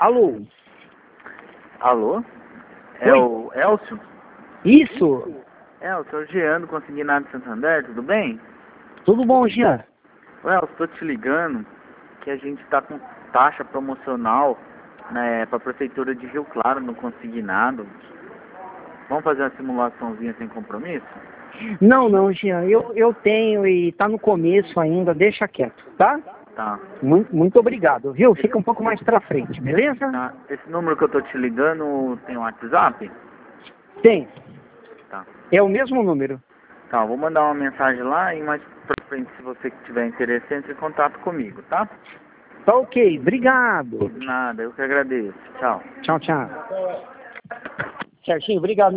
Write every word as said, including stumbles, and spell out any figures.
Alô? Alô? É Oi? o Elcio? Isso? É, eu sou o Jean do Consignado de Santander, tudo bem? Tudo bom, Jean? Ué, eu estou te ligando que a gente está com taxa promocional, né, para a Prefeitura de Rio Claro no Consignado. Vamos fazer uma simulaçãozinha sem compromisso? Não, não, Jean, eu, eu tenho e tá no começo ainda, deixa quieto, tá? Tá. Muito, muito obrigado, viu? Fica um pouco mais pra frente, beleza? Tá. Esse número que eu tô te ligando tem um WhatsApp? Tem, Tá. é o mesmo número. Tá, eu vou mandar uma mensagem lá e mais pra frente, se você tiver interesse, entre em contato comigo, tá? Tá ok, obrigado. Nada, eu que agradeço. Tchau. Tchau, tchau. Certinho, obrigado.